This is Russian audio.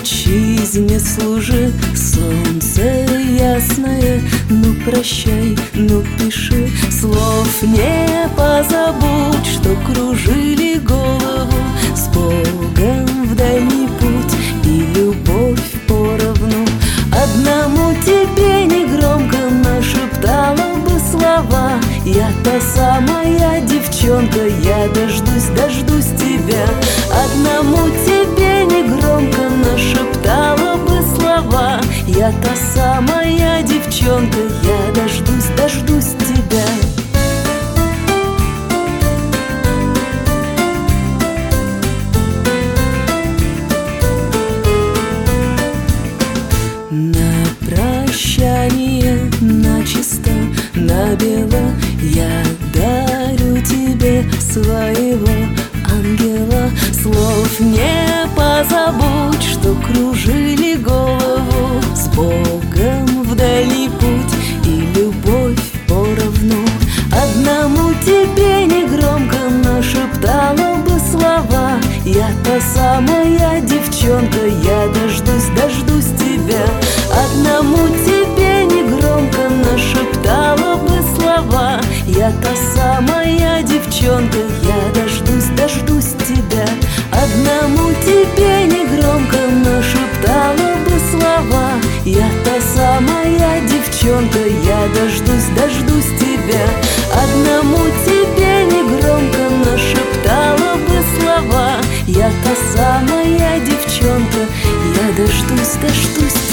Отчизне служи, солнце ясное, ну прощай, ну пиши, слов не позабудь, что кружили голову. С Богом в дальний путь и любовь поровну. Одному тебе негромко нашептала бы слова: я та самая девчонка, я дождусь тебя. Одному тебе негромко нашептала бы слова: я та самая девчонка, я дождусь тебя. На прощание, начисто, набело я дарю тебе своего ангела. Слов не позабудь, что кружили голову. С Богом в дальний путь и любовь поровну. Одному тебе негромко нашептала бы слова: я та самая девчонка, я дождусь тебя. Одному тебе негромко нашептала бы слова: я та самая девчонка, я дождусь тебя. Одному тебе негромко нашептала бы слова: я та самая девчонка, я дождусь тебя. Одному тебе негромко нашептала бы слова: я та самая девчонка, я дождусь